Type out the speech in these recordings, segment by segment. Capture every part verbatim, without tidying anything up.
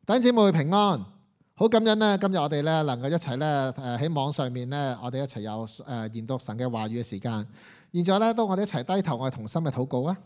弟兄姊妹平安，好感恩咧！今日我哋咧能夠一齊咧誒喺網上面咧，我哋一齊有誒研讀神嘅話語嘅時間。現在咧，當我哋一齊低頭，我哋同心嘅禱告啊！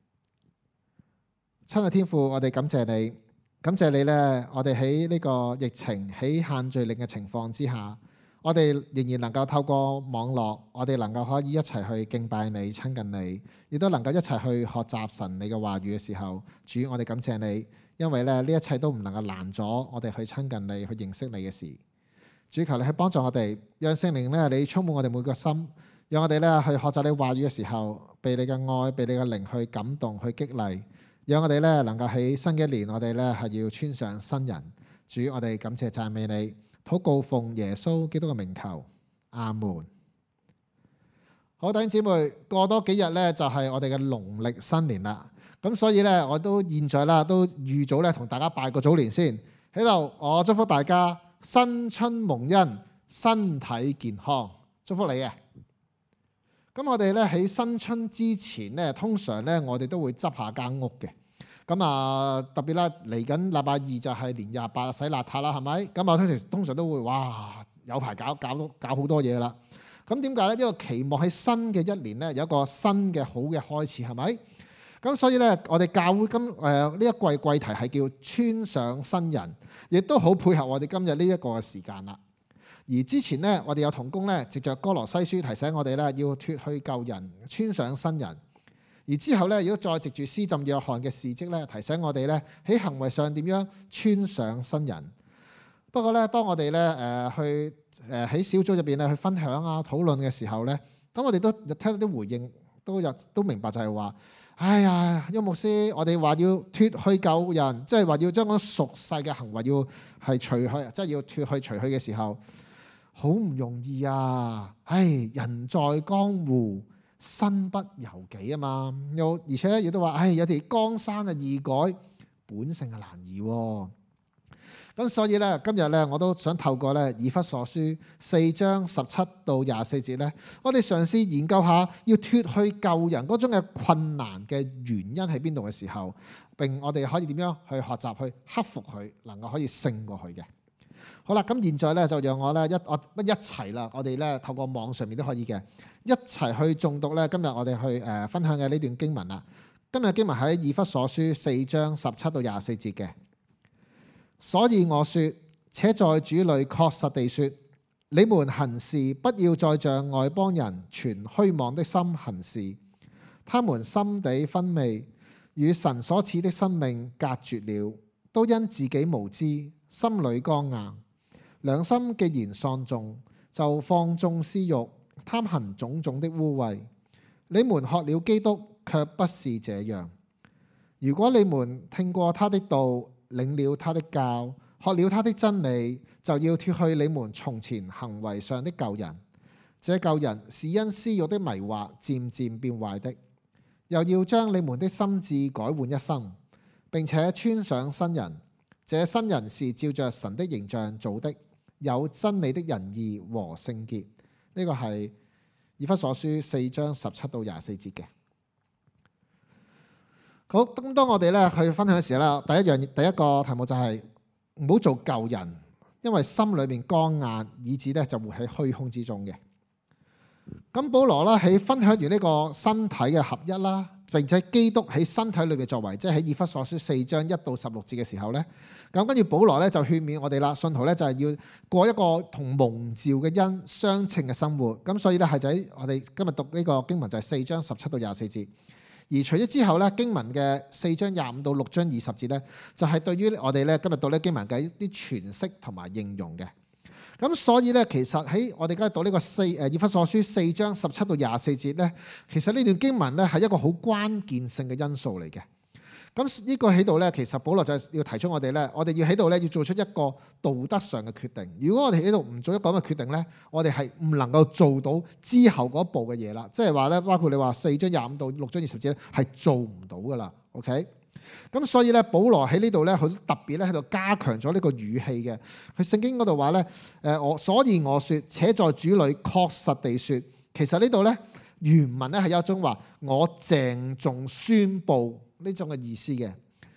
親愛天父，我哋感謝你，感謝你咧，我哋喺呢個疫情喺限聚令嘅情況之下，我哋仍然能夠透過網絡，我哋能夠可以一齊去敬拜你、親近你，亦都能夠一齊去學習神你嘅話語嘅時候，主，我哋感謝你。因為咧呢一切都唔能夠攔阻我哋去親近你、去認識你嘅事。主，求你去幫助我哋，讓聖靈咧你充滿我哋每個心，讓我哋咧去學習你話語嘅時候，被你嘅愛、被你嘅靈去感動、去激勵，讓我哋咧能夠喺新嘅一年，我哋咧係要穿上新人。主，我哋感謝讚美你，禱告奉耶穌基督嘅名求，阿門。好，弟兄姊妹，過多幾日咧就係我哋嘅農曆新年啦。咁所以咧，我都現在啦，都預早咧同大家拜個早年先喺度。我祝福大家新春蒙恩，身體健康，祝福你嘅。咁我哋咧喺新春之前咧，通常咧我哋都會執下間屋嘅。咁啊，特別啦，嚟緊禮拜二就係年廿八洗邋遢啦，係咪？咁啊，通常通常都會哇有排搞搞到搞好多嘢啦。咁點解咧？因為期望喺新嘅一年咧有一個新嘅好嘅開始，係咪？咁所以咧，我哋教會今誒呢一季季題係叫穿上新人，亦都好配合我哋今日呢一個嘅時間啦。而之前咧，我哋有同工咧，藉着哥羅西書提醒我哋咧，要脫去舊人，穿上新人。而之後咧，如果再藉住施浸約翰嘅事蹟咧，提醒我哋咧喺行為上點樣穿上新人。不過咧，當我哋咧誒去誒喺小組入邊咧去分享啊討論嘅時候咧，咁我哋都聽到啲回應，都有都明白就係話。哎呀，邱牧師，我哋話要脫去舊人，即係話要將嗰俗世嘅行為要係除去，即係要脫去除去嘅時候，好唔容易啊！唉，人在江湖，身不由己啊嘛。又而且亦都話，唉，有啲江山啊易改，本性啊難移喎。咁所以咧，今日咧，我都想透過咧以弗所書四章十七到廿四節咧，我哋嘗試研究下要脫去舊人嗰種嘅困難嘅原因喺邊度嘅時候，並我哋可以點樣去學習去克服佢，能夠可以勝過去嘅。好啦，咁現在咧就讓我咧一我一齊啦，我哋咧透過網上面都可以嘅，一齊去誦讀咧今日我哋去誒分享嘅呢段經文啦。今日經文喺以弗所書四章十七到廿四節嘅。所以我說，且在主裏確實地說，你們行事不要再像外邦人存虛妄的心行事，他們心地昏昧，與神所賜的生命隔絕了，都因自己無知，心裏剛硬。良心既然喪盡，就放縱私欲，貪行種種的污穢。你們學了基督，卻不是這樣。如果你們聽過他的道，領了他的教，學了他的真理，就要脫去你們從前行為上的舊人。這舊人是因私欲的迷惑漸漸變壞的，又要將你們的心志改換一新，並且穿上新人。這新人是照着神的形象造的，有真理的仁義和聖潔。呢個係以弗所書四章十七到廿四節嘅。好，咁當我哋咧去分享嘅時候咧，第一樣第一個題目就係唔好做舊人，因為心裏面剛硬，以致咧就活喺虛空之中嘅。咁保羅啦喺分享完呢個身體嘅合一啦，並且基督喺身體裏面作為，即係喺以弗所書四章一到十六節嘅時候咧，咁跟住保羅咧就勸勉我哋啦，信徒咧就係要過一個同蒙召嘅恩相稱嘅生活。咁所以咧係就喺我哋今日讀呢個經文就係四章十七到廿四節。而除咗之後咧，經文嘅四章廿五到六章二十節咧，就係對於我哋咧今日讀呢經文嘅一啲詮釋同埋應用嘅。咁所以咧，其實喺我哋今日讀呢個四誒以弗所書四章十七到廿四節咧，其實呢段經文咧係一個好關鍵性嘅因素嚟嘅。咁呢個喺度咧，其實保羅就係要提出我哋咧，我哋要喺度咧要做出一個道德上嘅決定。如果我哋喺度唔做一個咁嘅決定咧，我哋係唔能夠做到之後嗰一步嘅嘢啦。即係話咧，包括你話四章廿五到六章二十節咧，係做唔到噶啦。OK，咁所以咧，保羅喺呢度咧，佢特別咧喺度加強咗呢個語氣嘅。佢聖經嗰度話咧，誒我所以我說，且在主裏確實地說，其實呢度咧原文咧係有一種話我鄭重宣佈呢種嘅意思嘅。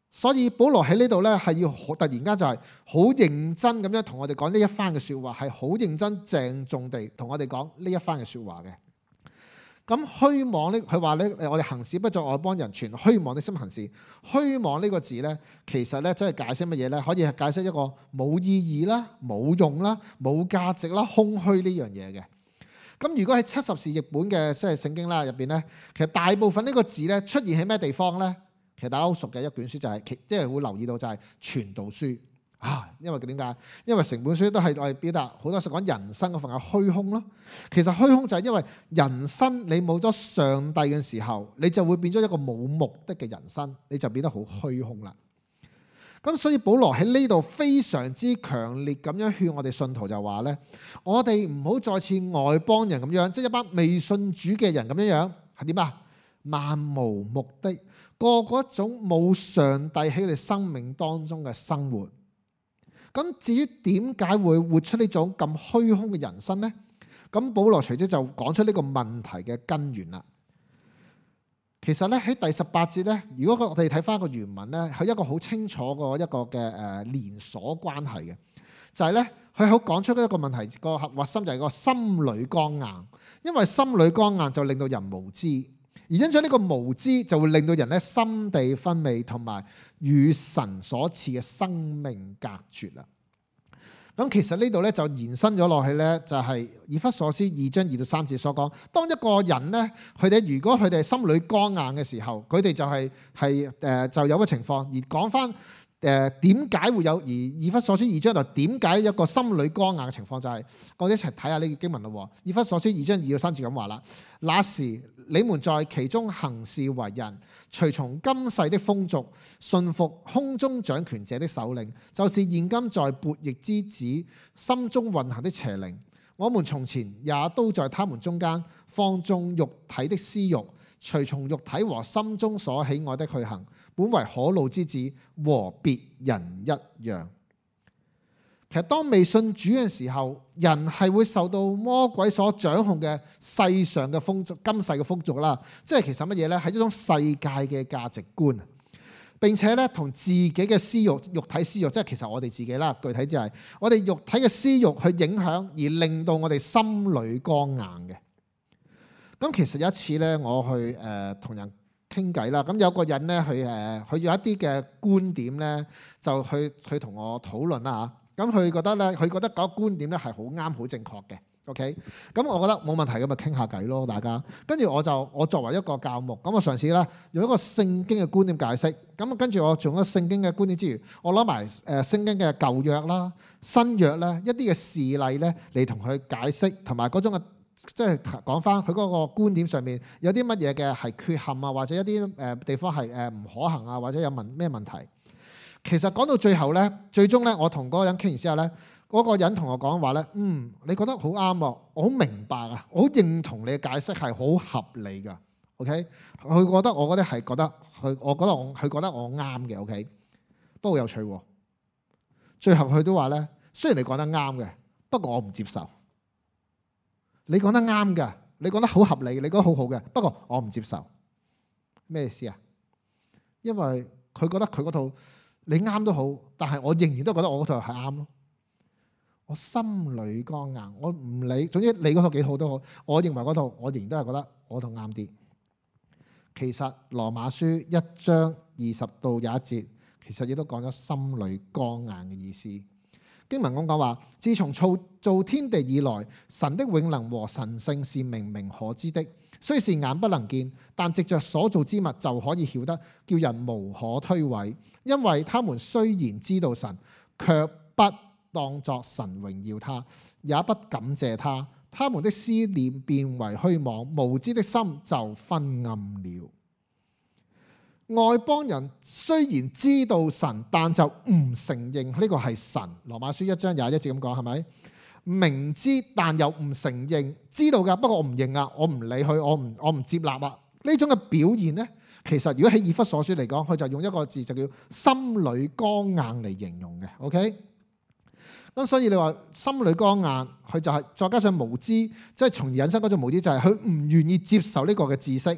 所以保羅喺呢度咧係要好突然間就係好認真咁樣同我哋講呢一番嘅説話，係好認真鄭重地同我哋講呢一番嘅説話嘅。咁虛妄呢？佢話咧，我哋行事不在外邦人存虛妄的心行事。虛妄呢個字咧，其實咧真係解釋乜嘢咧？可以係解釋一個冇意義啦、冇用啦、冇價值啦、空虛呢樣嘢嘅。咁如果喺七十士譯本嘅即係聖經啦入邊咧，其實大部分呢個字咧出現喺咩地方咧？其實大家好熟嘅一卷書就係、是，即係會留意到就係傳道書啊。因為點解？因為成本書都係我哋表達好多時講人生嗰份嘅虛空咯。其實虛空就係因為人生你冇咗上帝嘅時候，你就會變咗一個冇目的嘅人生，你就變得好虛空啦。咁所以保羅喺呢度非常之強烈咁樣勸我哋信徒就話咧，我哋唔好再似外邦人咁樣，即係一班未信主嘅人咁樣樣，係點啊？漫無目的。過嗰種冇上帝喺佢哋生命當中嘅生活。咁至於點解會活出呢種咁虛空嘅人生呢？咁保羅隨即就講出呢個問題嘅根源啦。其實咧喺第十八節咧，如果我哋睇翻個原文咧，係一個好清楚嘅一個嘅誒連鎖關係嘅，就係咧佢好講出一個問題，個核心就係個心裏剛硬，因為心裏剛硬就令到人無知。而因咗呢個無知就會令到人咧心地昏昧，同埋與神所賜嘅生命隔絕啦。咁其實呢度咧就延伸咗落去咧，就係以弗所書二章二到三節所講。當一個人咧，佢哋如果佢哋心裏剛硬嘅時候，佢哋就係係誒就有個情況。而講翻誒點解會有？而以弗所書二章就點解一個心裏剛硬嘅情況？就係我哋一齊睇下呢個經文咯。以弗所書二章二到三節咁話啦：那時你們在其中行事為人，隨從今世的風俗，順服空中掌權者的首領，就是現今在悖逆之子心中運行的邪靈。我們從前也都在他們中間放縱肉體的私慾，隨從肉體和心中所喜愛的去行，本為可怒之子，和別人一樣。其實當未信主嘅時候，人係會受到魔鬼所掌控嘅世上嘅風俗、今世嘅風俗啦。即係其實乜嘢呢？係一種世界嘅價值觀，並且咧同自己嘅私欲、肉體私欲，即係其實我哋自己啦。具體就係我哋肉體嘅私欲去影響，而令到我哋心裏剛硬嘅。咁其實有一次咧，我去誒同人傾偈啦。咁有個人咧，佢誒佢有一啲嘅觀點咧，就去去同我討論啦嚇。咁佢覺得咧，佢覺得嗰個觀點咧係好啱、好正確嘅。OK，咁我覺得冇問題，咁咪傾下偈咯，大家。跟住我就我作為一個教牧，咁我嘗試咧用一個聖經嘅觀點解釋。咁跟住我用一個聖經嘅觀點之餘，我攞埋誒聖經嘅舊約啦、新約咧一啲嘅事例咧嚟同佢解釋，同埋嗰種嘅即係講翻佢嗰個觀點上面有啲乜嘢嘅係缺陷啊，或者一啲誒地方係誒唔可行啊，或者有問咩問題。其實講到最後咧，最終咧，我同嗰個人傾完之後咧，嗰個人同我講話咧，嗯，你覺得好啱喎，我好明白啊，我好認同你嘅解釋係好合理㗎。OK，佢覺得我覺得係覺得佢，我覺得我佢覺得我啱嘅。OK，不過有趣喎，最後佢都話咧，雖然你講得啱嘅，不過我唔接受。你講得啱㗎，你講得好合理，你講得好好嘅，不過我唔接受。咩意思啊？因為佢覺得佢嗰套。你啱都好，但係我仍然都覺得我嗰套係啱咯。我心裏剛硬，我唔理，總之你嗰套幾好都好，我認為嗰套我仍然都係覺得我套啱啲。其實羅馬書一章二十到廿一節，其實亦都講咗心裏剛硬嘅意思。經文咁講話，自從造造天地以來，神的永能和神性是明明可知的。雖是眼不能見，但藉着所造之物就可以曉得，叫人無可推諉。因為他們雖然知道神，卻不當作神榮耀他，也不感謝他。他們的思念變為虛妄，無知的心就昏暗了。外邦人雖然知道神，但就唔承認呢個係神。羅馬書一章廿一節咁講，係咪？明知但又唔承認，知道㗎，不過我唔認啊，我唔理佢，我唔我唔接納啊。呢種嘅表現呢，其實如果喺以弗所書嚟講，佢就用一個字就叫心裏剛硬嚟形容嘅。OK，咁所以你話心裏剛硬，佢就係再加上無知，即係從而引申嗰種無知，就係佢唔願意接受呢個嘅知識。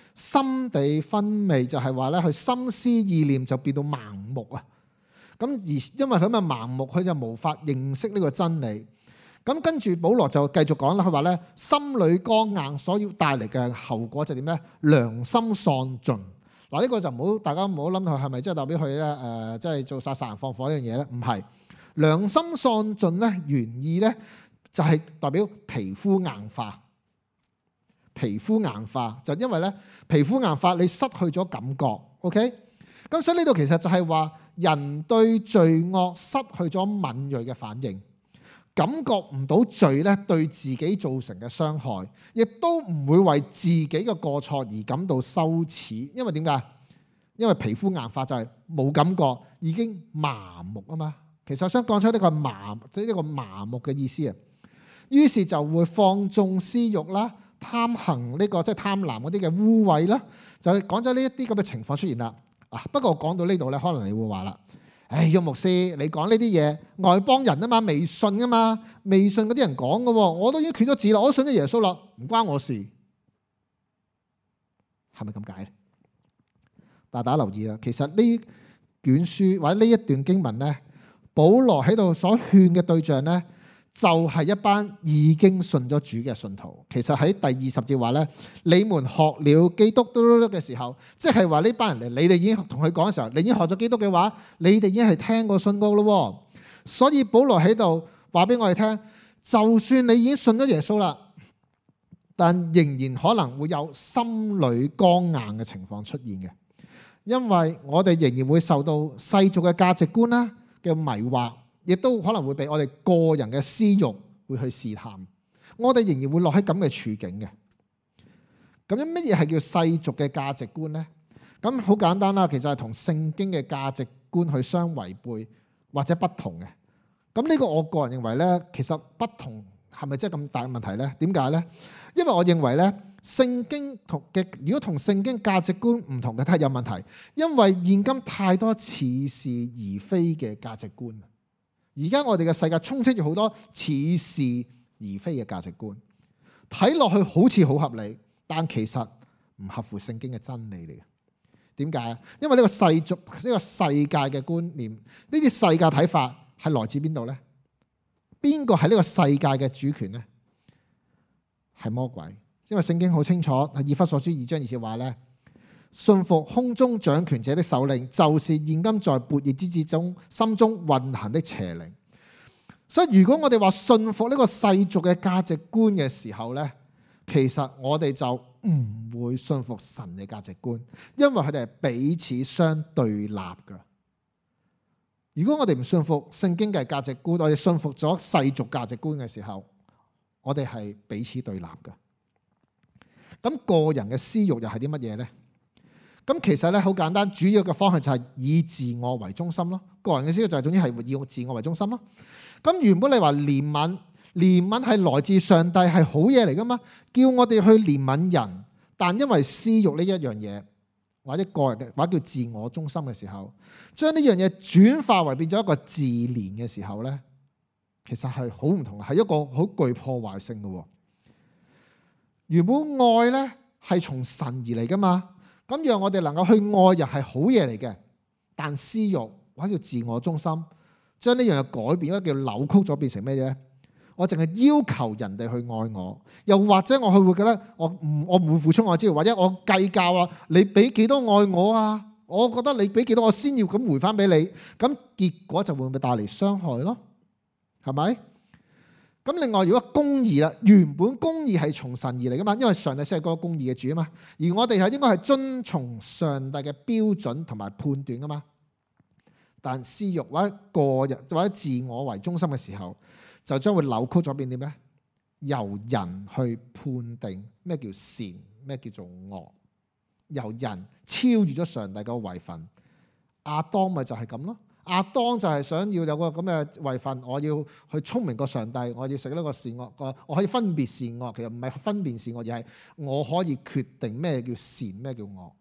心地昏昧，就係話咧，佢心思意念就變到盲目啊。咁而因為佢咁嘅盲目，佢就無法認識呢個真理。咁跟住保羅就繼續講啦，佢話咧，心裏剛硬所要帶嚟嘅後果就點咧？良心喪盡。嗱，呢個就唔好，大家唔好諗佢係咪即係代表佢咧誒，即係做殺殺人放火呢樣嘢咧？唔係，良心喪盡咧，原意咧就係代表皮膚硬化。皮膚硬化就因為咧，皮膚硬化你失去咗感覺。OK，咁所以呢度其實就係話人對罪惡失去咗敏銳嘅反應。感覺唔到罪咧對自己造成嘅傷害，亦都唔會為自己嘅過錯而感到羞恥。因為點解？因為皮膚硬化就係冇感覺，已經麻木啊嘛。其實我想講出呢個麻，即係呢個麻木嘅意思啊。於是就會放縱私欲啦，貪行呢個即係貪婪嗰啲嘅污穢啦，就係講咗呢一啲咁嘅情況出現啦。啊，不過講到呢度咧，可能你會話啦。唉，玉牧師，你講呢啲嘢外邦人啊嘛，未信啊嘛，未信嗰啲人講嘅喎，我都已經決咗志啦，我都信咗耶穌啦，唔關我事，係咪咁解？但大家留意啦，其實呢卷書或者呢一段經文咧，保羅喺度所勸嘅對象咧，就係一班已經信咗主嘅信徒。其實喺第二十節話咧，你們學了基督嘅時候，即係話呢班人嚟，你哋已經同佢講嘅時候，你已經學咗基督嘅話，你哋已經係聽過信過咯。所以保羅喺度話俾我哋聽，就算你已經信咗耶穌啦，但仍然可能會有心裏剛硬嘅情況出現嘅，因為我哋仍然會受到世俗嘅價值觀啦嘅迷惑。亦都可能會被我哋個人嘅私欲會去試探，我哋仍然會落喺咁嘅處境嘅。咁樣乜嘢係叫世俗嘅價值觀呢？咁好簡單啦，其實係同聖經嘅價值觀去相違背或者不同嘅。咁呢個我個人認為呢，其實不同係咪真係咁大嘅問題呢？點解呢？因為我認為呢，聖經同嘅如果同聖經價值觀唔同嘅，都係有問題。因為現今太多似是而非嘅價值觀。而家我哋嘅世界充斥住好多似是而非嘅價值觀，睇落去好似好合理，但其實唔合乎聖經嘅真理嚟嘅。點解啊？因為呢個世俗呢個世界嘅觀念，呢啲世界睇法係來自邊度呢？邊個係呢個世界嘅主權呢？係魔鬼。因為聖經好清楚，喺以弗所書二章二節話呢，信服空中掌權者的首領，就是現今在悖逆之子中心中運行的邪靈。所以如果我哋話信服呢個世俗嘅價值觀嘅時候呢，其實我哋就唔會信服神嘅價值觀，因為佢哋係彼此相對立㗎。如果我哋唔信服聖經嘅價值觀，我哋信服咗世俗價值觀嘅時候，我哋係彼此對立㗎。咁個人嘅私欲又係啲乜嘢呢？咁其實咧好簡單，主要嘅方向就係以自我為中心咯。個人嘅私欲就係總之係以自我為中心咯。咁原本你話憐憫，憐憫係來自上帝，係好嘢嚟噶嘛？叫我哋去憐憫人，但因為私欲呢一樣嘢，或者個人嘅或者叫自我中心嘅時候，將呢樣嘢轉化為變咗一個自憐嘅時候咧，其實係好唔同，係一個好具破壞性嘅。原本愛咧係從神而嚟噶嘛，咁讓我哋能夠去愛人係好嘢嚟嘅，但私欲或者叫自我中心，將呢樣嘢改變咗，叫扭曲咗，變成咩嘢？我淨係要求人哋去愛我，又或者我去會覺得我唔我唔會付出愛之餘，或者我計較啊，你俾幾多愛我啊？我覺得你俾幾多我先要咁回翻俾你，咁結果就會唔會帶嚟傷害咯？係咪？咁另外，如果公義啦，原本公義係從神而嚟噶嘛，因為上帝先係嗰個公義嘅主啊嘛，而我哋係應該係遵從上帝嘅標準同埋判斷噶嘛。但私欲或者個人或者自我為中心嘅時候，就將會扭曲咗變點咧？由人去判定咩叫善，咩叫做惡，由人超越咗上帝個位份。亞當咪就係咁咯。亞當就係想要有個咁嘅位份，我要去聰明過上帝，我要食呢個善惡，我可以分別善惡。其實唔係分辨善惡，而係我可以決定咩叫善，咩叫惡。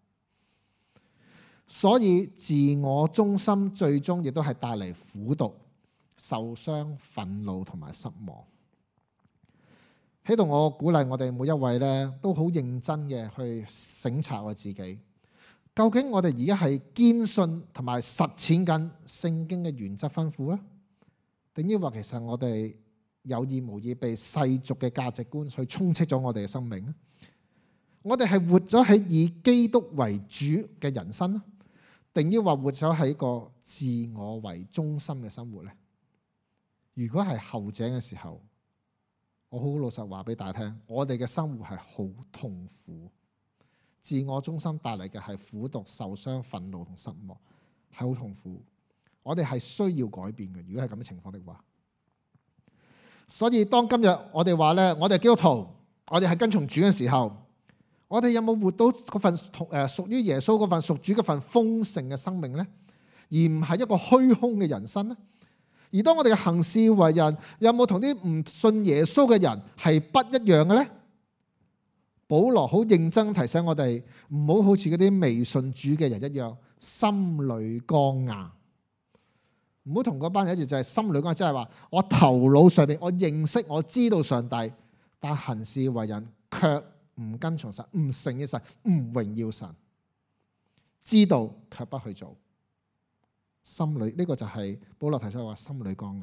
所以自我中心最終亦都係帶嚟苦毒、受傷、憤怒同埋失望。 喺度我鼓勵我哋每一位咧，都好認真嘅去省察我自己。究竟我哋而家係堅信同埋實踐緊聖經嘅原則吩咐咧，定抑或其實我哋有意無意被世俗嘅價值觀去充斥咗我哋嘅生命咧？我哋係活咗喺以基督為主嘅人生，定抑或活咗喺個自我為中心嘅生活咧？如果係後者嘅時候，我好老實話俾大家聽，我哋嘅生活係好痛苦，自我中心帶嚟嘅係苦毒、受傷、憤怒同失望，係好痛苦。我哋係需要改變嘅。如果係咁嘅情況的話，所以當今日我哋話咧，我哋基督徒，我哋係跟從主嘅時候，我哋有冇活到嗰份誒屬於耶穌嗰份屬主嗰份豐盛嘅生命咧？而唔係一個虛空嘅人生咧？而當我哋嘅行事為人，有冇同啲唔信耶穌嘅人係不一樣嘅咧？保羅好認真提醒我哋，唔好好似嗰啲未信主嘅人一樣，心裏剛硬。唔好同嗰班人一樣，就係心裏剛硬，即係話我頭腦上面我認識我知道上帝，但行事為人卻唔跟從神，唔承認神，唔榮耀神，知道卻不去做。心裏呢、這個就係保羅提出話心裏剛硬。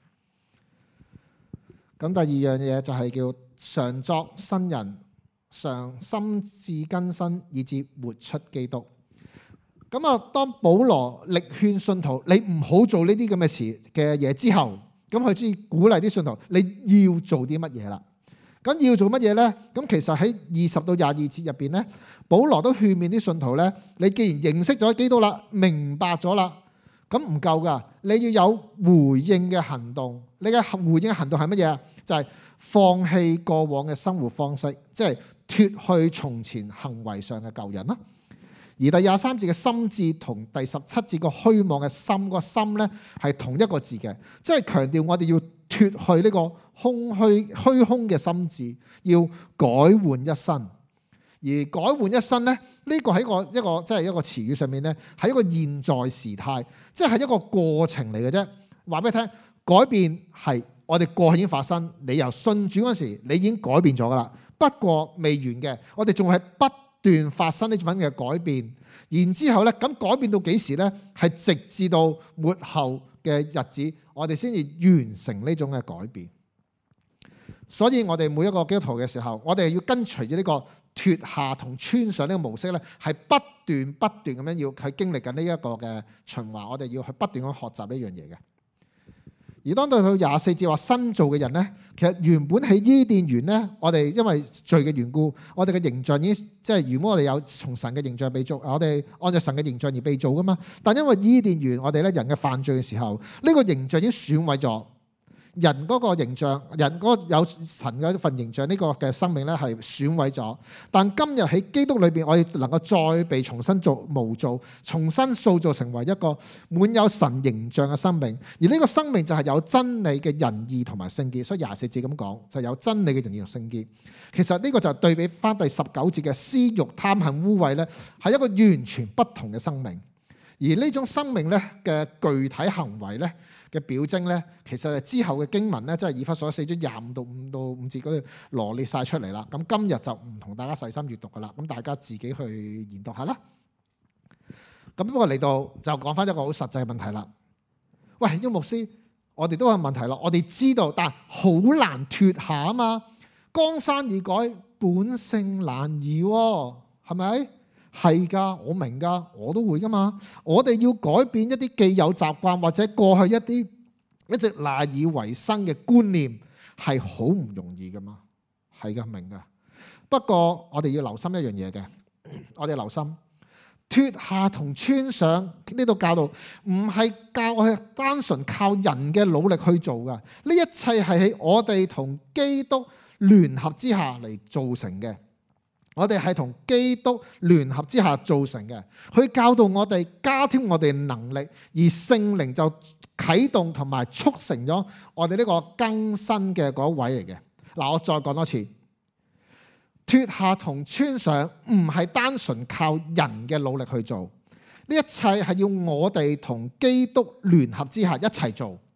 咁第二樣嘢就係叫常作新人，常心志更新，以致活出基督。咁啊，當保羅力勸信徒你唔好做呢啲咁嘅事嘅嘢之後，咁佢先鼓勵啲信徒你要做啲乜嘢啦？咁要做乜嘢呢？咁其實喺二十到廿二節入邊呢，保羅都勸勉啲信徒呢：你既然認識咗基督啦，明白咗啦。咁唔夠噶，你要有回應嘅行動。你嘅回應嘅行動係乜嘢啊？就係放棄過往嘅生活方式，即係脫去從前行為上嘅舊人啦。而第廿三節嘅心志同第十七節個虛妄嘅心，個心咧係同一個字嘅，即係強調我哋要脫去呢個空虛虛空嘅心志，要改換一身。而改換一身咧，呢個喺一個一個即係一個詞語上面咧，係一個現在時態，即係一個過程嚟嘅啫。話俾你聽，改變係我哋過去已經發生，你由信主嗰時，你已經改變咗噶啦。不過未完嘅，我哋仲係不斷發生呢種嘅改變。然之後咧，咁改變到幾時咧？係直至到末後嘅日子，我哋先至完成呢種嘅改變。所以我哋每一個基督徒嘅時候，我哋要跟隨住呢個脫下同穿上呢個模式咧，係不斷不斷咁樣要去經歷緊呢一個嘅循環。我哋要去不斷咁學習呢樣嘢嘅。而當到到廿四節話新造嘅人咧，其實原本喺伊甸園咧，我哋因為罪嘅緣故，我哋嘅形象已經即係原本我哋有從神嘅形象被造，我哋按照神嘅形象而被造噶嘛。但因為伊甸園我哋咧人嘅犯罪嘅時候，呢個形象已經損毀咗。人嗰個形象，人嗰個有神嘅一份形象，呢個嘅生命咧係損毀咗。但今日喺基督裏邊，我哋能夠再被重新做模造，重新塑造成為一個滿有神形象嘅生命。而呢個生命就係有真理嘅仁義同埋聖潔。所以廿四節咁講，就有真理嘅仁義同聖潔。其實呢個就對比翻第十九節嘅私欲貪恨污穢咧，係一個完全不同嘅生命。而呢種生命咧嘅具體行為咧嘅表徵咧，其實係之後嘅經文咧，即係以弗所四章廿五到五到五節嗰度羅列晒出嚟啦。咁今日就唔同大家細心閱讀噶啦，咁大家自己去研讀下啦。咁不過嚟到就講翻一個好實際嘅問題啦。喂，邱牧師，我哋都有問題咯。我哋知道，但係好難脫下啊嘛。江山易改，本性難移喎，係咪？係噶，我明噶，我都會噶嘛。我哋要改變一啲既有習慣或者過去一啲一直賴以為生嘅觀念，係好唔容易噶嘛。係噶，明噶。不過我哋要留心一樣嘢嘅，我哋留心脫下同穿上呢度教導，唔係教我係單純靠人嘅努力去做噶。呢一切係喺我哋同基督聯合之下嚟造成嘅。我哋係同基督聯合之下造成嘅，去教導我哋，加添我哋能力，而聖靈就啟動同埋促成咗我哋呢個更新嘅嗰位嚟嘅。嗱，我再講多次，脫下同穿上唔係單純靠人嘅努力去做，呢一切係要我哋同基督聯合之下一齊做。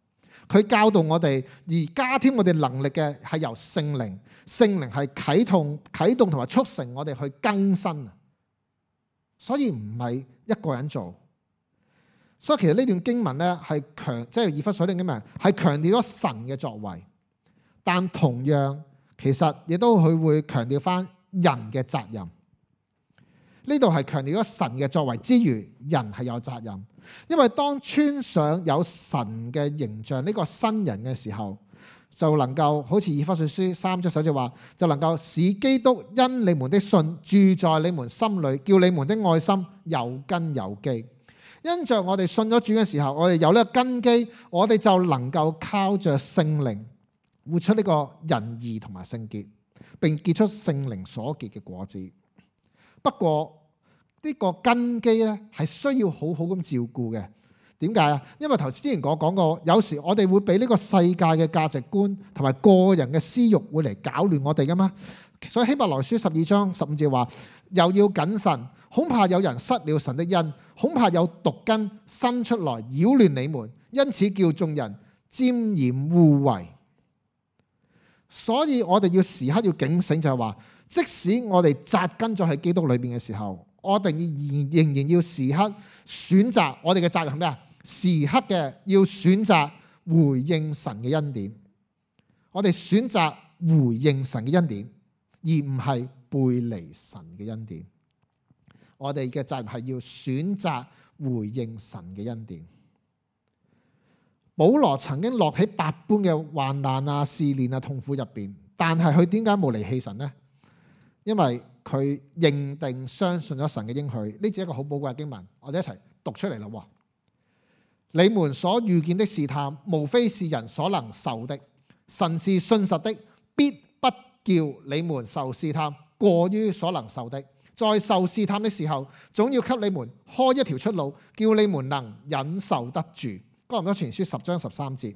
佢教導我哋，而加添我哋能力嘅係由聖靈，聖靈係啟動、啟動同埋促成我哋去更新。所以唔係一個人做。所以其實呢段經文咧係強，即係以弗所呢段經文係強調咗神嘅作為，但同樣其實亦都佢會強調翻人嘅責任。呢度係強調咗神嘅作為之餘，人係有責任。因為當穿上有神嘅形象呢個新人嘅時候，就能夠好似以弗所書三章首節話，就能夠使基督因你們的信住在你們心裏，叫你們的愛心有根有基。因着我哋信咗主嘅時候，我哋有呢個根基，我哋就能夠靠着聖靈活出呢個仁義同埋聖潔，並結出聖靈所結嘅果子。不過呢個根基咧係需要好好咁照顧嘅。點解啊？因為頭先之前我講過，有時我哋會俾呢個世界嘅價值觀同埋個人嘅私慾會嚟搞亂我哋噶嘛。所以希伯來書十二章十五節話，又要謹慎，恐怕有人失了神的恩，恐怕有毒根生出來擾亂你們，因此叫眾人沾染污穢。所以我哋要時刻要警醒，就係話，即使我哋扎根咗喺基督裏邊嘅時候，我哋仍然要時刻選擇，我哋嘅責任係咩啊？時刻嘅要選擇回應神嘅恩典。我哋選擇回應神嘅恩典，而唔係背離神嘅恩典。我哋嘅責任係要選擇回應神嘅恩典。保羅曾經落喺百般嘅患難啊、試煉啊、痛苦入邊，但係佢點解冇離棄神呢？因為佢認定相信咗神嘅應許。呢只係一個好寶貴嘅經文，我哋一齊讀出嚟啦。你們所遇見的試探，無非是人所能受的。神是信實的，必不叫你們受試探過於所能受的。在受試探的時候，總要給你們開一條出路，叫你們能忍受得住。哥林多前書十章十三節，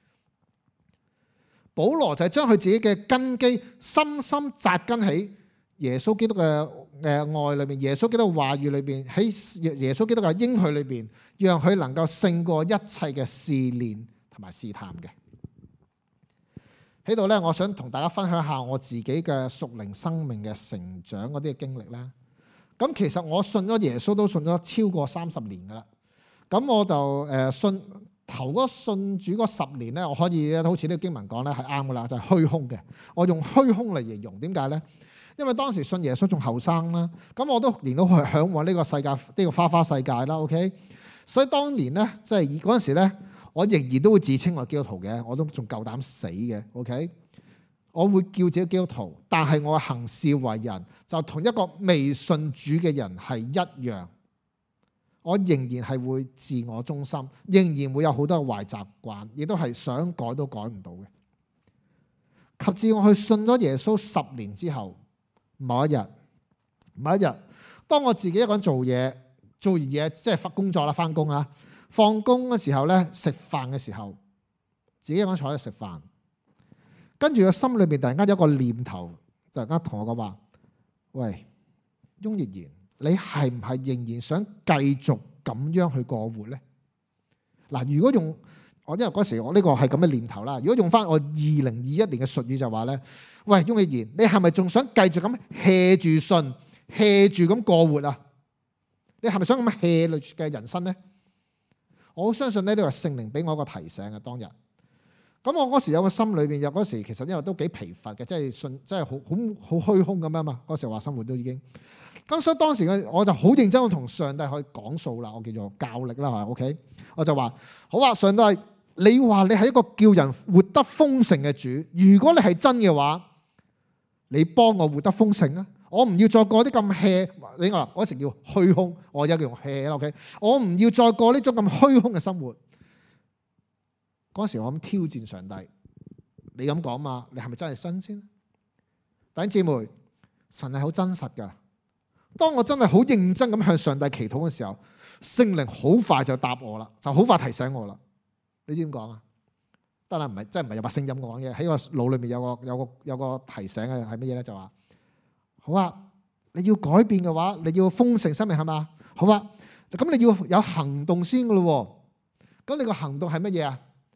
保羅就係將佢自己嘅根基深深扎根喺耶穌基督嘅誒愛裏面，耶穌基督嘅話語裏邊，喺耶穌基督嘅應許裏邊，讓佢能夠勝過一切嘅試煉同埋試探嘅。喺度咧，我想同大家分享下我自己嘅屬靈生命嘅成長嗰啲嘅經歷啦。咁其實我信咗耶穌都信咗超過三十年噶啦。咁我就誒信頭嗰信主嗰十年咧，我可以好似呢個經文講咧係啱噶啦，就係虛空嘅。我用虛空嚟形容，點解咧？因為當時信耶穌仲後生啦，咁我都仍然都去向往呢個世界，呢個花花世界啦。OK，所以當年咧，即係嗰陣時咧，我仍然都會自稱我係基督徒嘅，我都仲夠膽死嘅。OK，我會叫自己基督徒，但係我行事為人就同一個未信主嘅人係一樣。我仍然係會自我中心，仍然會有好多壞習慣，亦都係想改都改唔到嘅。及至我去信咗耶穌十年之後，某一日，某一日，當我自己一個人做嘢，做完嘢即係工作啦，翻工啦，放工嘅時候咧，食飯嘅時候，自己一個人坐喺度食飯，跟住個心裏邊突然間有一個念頭，就突然間同我講話：喂，翁奕然，你係唔係仍然想繼續咁樣去過活咧？嗱，如果用我因為嗰時我呢個係咁嘅念頭啦，如果用翻我二零二一年嘅術語就話咧，喂，翁奕然，你係咪仲想繼續咁 hea 住信 hea 住咁過活啊？你係咪想咁 hea 嘅人生咧？我相信呢，呢個聖靈俾我一個提醒嘅當日。咁我嗰時有個心裏邊有嗰時其實因為都幾疲乏嘅，即係信即係好好好虛空咁樣嘛。嗰時話生活都已經咁，所以當時我我就好認真咁同上帝去講數啦，我叫做教力啦，係 OK。我就話好啊，上帝，你話你係一個叫人活得豐盛嘅主，如果你係真嘅話，你幫我活得豐盛啊！我唔要再過啲咁 hea， 你話嗰時叫虛空，我而家叫用 hea 啦 OK。我唔要再過呢種咁虛空嘅生活。嗰時我咁挑戰上帝，你咁講嘛？你係咪真係新鮮？弟兄姊妹，神係好真實噶。當我真係好認真咁向上帝祈禱嘅時候，聖靈好快就答我啦，就好快提醒我啦。你知點講啊？得啦，唔係真係唔係有把聲音講嘢，喺個腦裏面有個有個有個提醒嘅係乜嘢咧？就話好啊，你要改變嘅話，你要豐盛生命係嘛？好啊，咁你要有行動先噶咯。咁你個行動係乜嘢啊？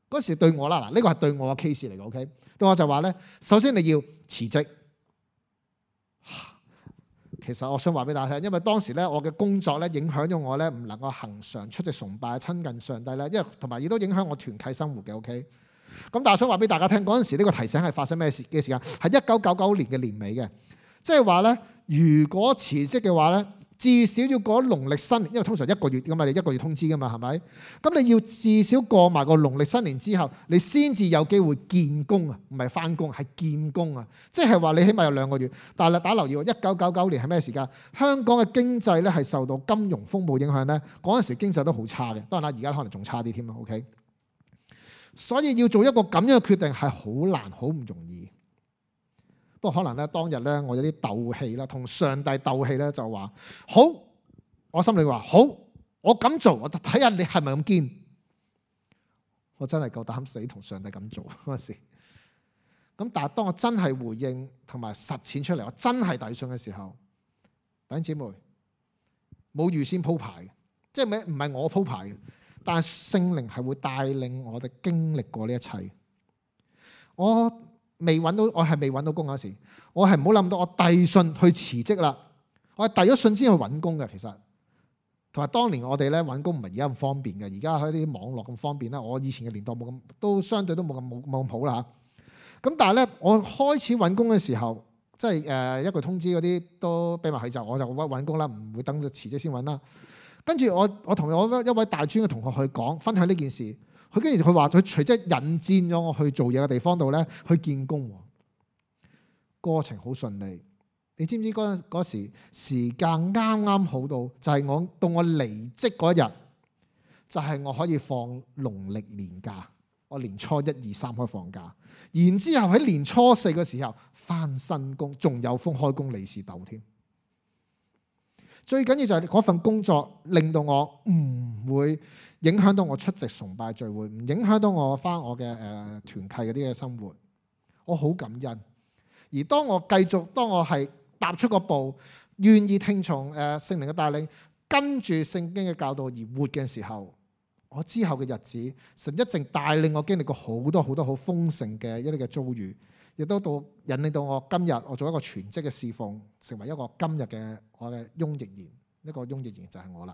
嗰時對我啦，嗱呢個係對我嘅 case 嚟嘅 ，OK？ 對我就話咧，首先你要辭職。其實我想話俾大家聽，因為當時咧我嘅工作咧影響咗我咧唔能夠恆常出席崇拜、親近上帝咧，因為同埋亦都影響我團契生活嘅 ，OK？ 咁但係想話俾大家聽，嗰陣時呢個提醒係發生咩事嘅時間？係一九九九年嘅年尾嘅，即係話咧，如果辭職嘅話咧，至少要過農曆新年，因為通常一個月咁嘛，你一個月通知噶嘛，係咪？咁你要至少過埋個農曆新年之後，你先至有機會見工啊，唔係翻工，係見工啊。即係話你起碼有兩個月。但係大家留意喎，一九九九年係咩時間？香港嘅經濟咧係受到金融風暴影響咧，嗰陣時經濟都好差嘅。當然啦，而家可能仲差啲添啊。OK， 所以要做一個咁樣嘅決定係好難，好唔容易。不過可能咧，當日咧，我有啲鬥氣啦，同上帝鬥氣咧，就話好，我心裏話好，我咁做，我睇下你係咪咁堅。我真係夠膽死同上帝咁做嗰陣時。咁但係當我真係回應同埋實踐出嚟，我真係遞信嘅時候，弟兄姊妹冇預先鋪排嘅，即係咩？唔係我鋪排嘅，但係聖靈係會帶領我哋經歷過呢一切。我未揾到，我係未揾到工嗰時，我係唔好諗到我遞信去辭職啦。我係遞咗信先去揾工嘅，其實同埋當年我哋咧揾工唔係而家咁方便嘅，而家喺啲網絡咁方便啦。我以前嘅年代冇咁，都相對都冇咁冇冇咁好啦嚇。咁但係咧，我開始揾工嘅時候，即係誒一個通知嗰啲都俾埋佢就，我就揾工啦，唔會等到辭職先揾啦。跟住我我同我一位大專嘅同學去講分享呢件事。佢跟住佢話佢隨即引薦咗我去做嘢嘅地方度咧去見工，過程好順利。你知唔知嗰嗰時時間啱啱好到，就係我到我離職嗰日，就係我可以放農曆年假。我年初一二三可以放假，然之後喺年初四嘅時候返新工，仲有封開工利是豆添。最緊要就係嗰份工作令到我唔會影響到我出席崇拜聚會，唔影響到我返我嘅誒團契嗰啲嘅生活，我好感恩。而當我繼續，當我係踏出個步，願意聽從誒聖靈嘅帶領，跟住聖經嘅教導而活嘅時候，我之後嘅日子，神一直帶領我經歷過好多好多好豐盛嘅一啲嘅遭遇，亦都到引領到我今日我做一個全職嘅侍奉，成為一個今日嘅我嘅翁奕然，一個翁奕然就係我啦。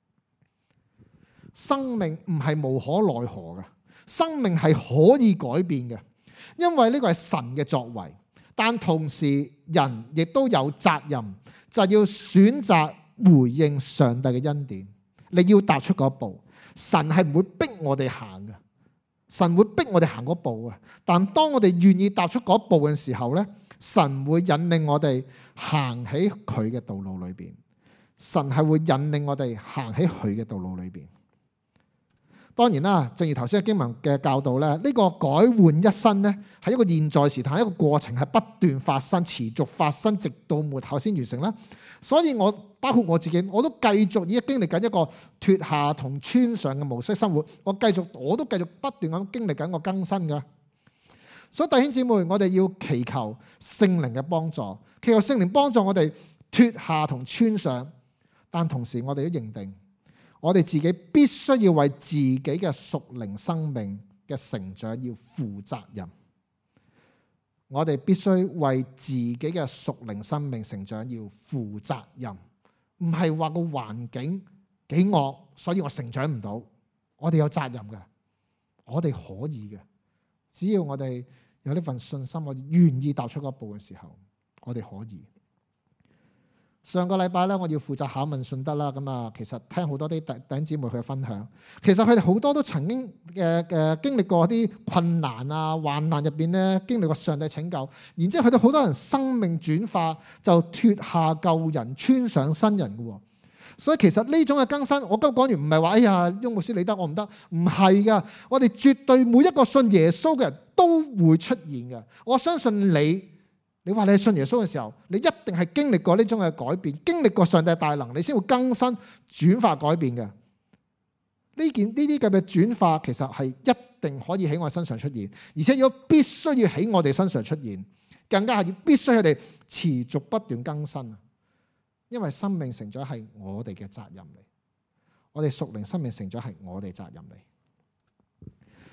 生命唔係無可奈何嘅，生命係可以改變嘅，因為呢個係神嘅作為。但同時人亦都有責任，就係要選擇回應上帝嘅恩典。你要踏出嗰一步，神係唔會逼我哋行嘅，神會逼我哋行嗰步啊。但當我哋願意踏出嗰一步嘅時候咧，神會引領我哋行喺佢嘅道路裏邊。神係會引領我哋行喺佢嘅道路裏邊。當然啦，正如頭先嘅經文嘅教導咧，呢個改換一生咧係一個現在時態，一個過程係不斷發生、持續發生，直到末後先完成啦。所以我包括我自己，我都繼續而家經歷緊一個脫下同穿上嘅模式生活。我繼續，我都繼續不斷咁經歷緊個更新嘅。所以弟兄姊妹，我哋要祈求聖靈嘅幫助，祈求聖靈幫助我哋脫下同穿上，但同時我哋都認定，我哋自己必須要為自己嘅屬靈生命嘅成長要負責任。我哋必須為自己嘅屬靈生命成長要負責任，唔係話個環境幾惡，所以我成長唔到。我哋有責任嘅，我哋可以嘅。只要我哋有呢份信心，我哋願意踏出嗰一步嘅時候，我哋可以。上個禮拜咧，我要負責考問信德啦。咁啊，其實聽好多啲弟兄姊妹去分享，其實佢哋好多都曾經嘅嘅經歷過啲困難啊、患難入邊咧，經歷過上帝拯救，然之後去到好多人生命轉化，就脫下舊人，穿上新人嘅。所以其實呢種嘅更新，我今日講完唔係話哎呀，翁牧師你得我唔得，唔係噶，我哋絕對每一個信耶穌嘅人都會出現嘅。我相信你。你話你係信耶穌嘅時候，你一定係經歷過呢種嘅改變，經歷過上帝大能，你先會更新轉化改變嘅。呢件呢啲咁嘅轉化，其實係一定可以喺我身上出現，而且要必須要喺我哋身上出現，更加係要必須佢哋持續不斷更新。因為生命成長係我哋嘅責任嚟，我哋屬靈生命成長係我哋責任嚟。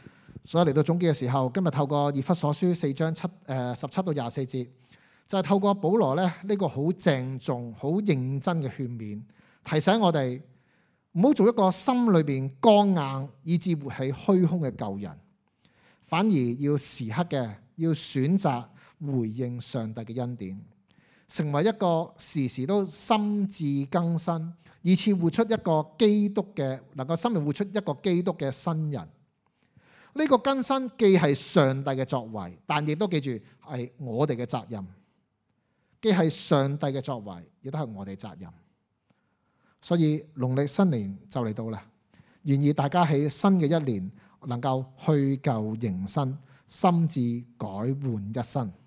所以嚟到總結嘅時候，今日透過以弗所書四章七誒十七到廿四節，就係透過保羅咧呢個好鄭重、好認真嘅勸勉，提醒我哋唔好做一個心裏邊剛硬，以致活喺虛空嘅舊人，反而要時刻嘅要選擇回應上帝嘅恩典，成為一個時時都心志更新，以致活出一個基督嘅，能夠生命活出一個基督嘅新人。呢個更新既係上帝嘅作為，但亦都記住係我哋嘅責任。既係上帝嘅作為，亦都係我哋責任。所以農曆新年就嚟到啦，願意大家喺新嘅一年能夠去舊迎新，心志改換一新。